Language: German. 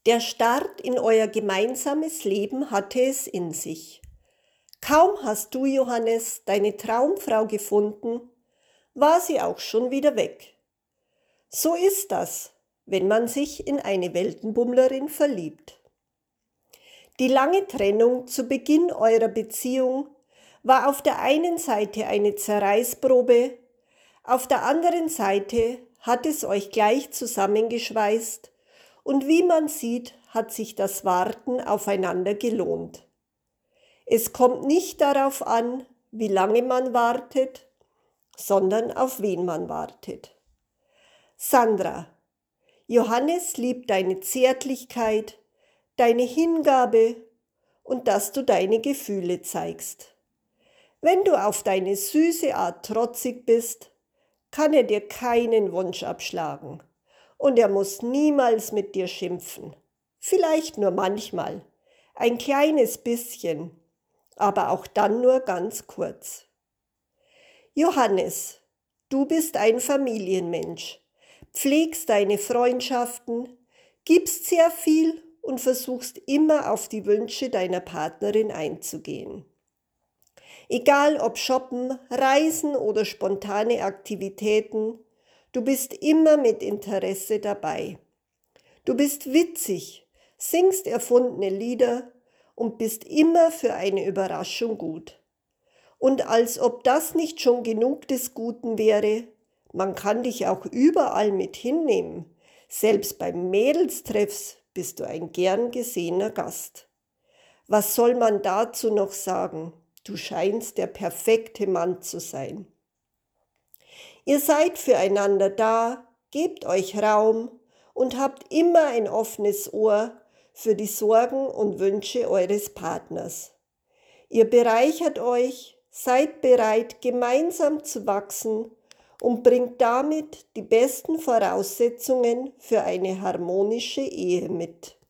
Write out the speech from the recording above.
Der Start in euer gemeinsames Leben hatte es in sich. Kaum hast du, Johannes, deine Traumfrau gefunden, war sie auch schon wieder weg. So ist das, wenn man sich in eine Weltenbummlerin verliebt. Die lange Trennung zu Beginn eurer Beziehung war auf der einen Seite eine Zerreißprobe, auf der anderen Seite hat es euch gleich zusammengeschweißt und wie man sieht, hat sich das Warten aufeinander gelohnt. Es kommt nicht darauf an, wie lange man wartet, sondern auf wen man wartet. Sandra, Johannes liebt deine Zärtlichkeit, deine Hingabe und dass du deine Gefühle zeigst. Wenn du auf deine süße Art trotzig bist, kann er dir keinen Wunsch abschlagen und er muss niemals mit dir schimpfen. Vielleicht nur manchmal, ein kleines bisschen, aber auch dann nur ganz kurz. Johannes, du bist ein Familienmensch, pflegst deine Freundschaften, gibst sehr viel und versuchst immer auf die Wünsche deiner Partnerin einzugehen. Egal ob Shoppen, Reisen oder spontane Aktivitäten, du bist immer mit Interesse dabei. Du bist witzig, singst erfundene Lieder und bist immer für eine Überraschung gut. Und als ob das nicht schon genug des Guten wäre, man kann dich auch überall mit hinnehmen. Selbst beim Mädelstreffs bist du ein gern gesehener Gast. Was soll man dazu noch sagen? Du scheinst der perfekte Mann zu sein. Ihr seid füreinander da, gebt euch Raum und habt immer ein offenes Ohr für die Sorgen und Wünsche eures Partners. Ihr bereichert euch, seid bereit, gemeinsam zu wachsen und bringt damit die besten Voraussetzungen für eine harmonische Ehe mit.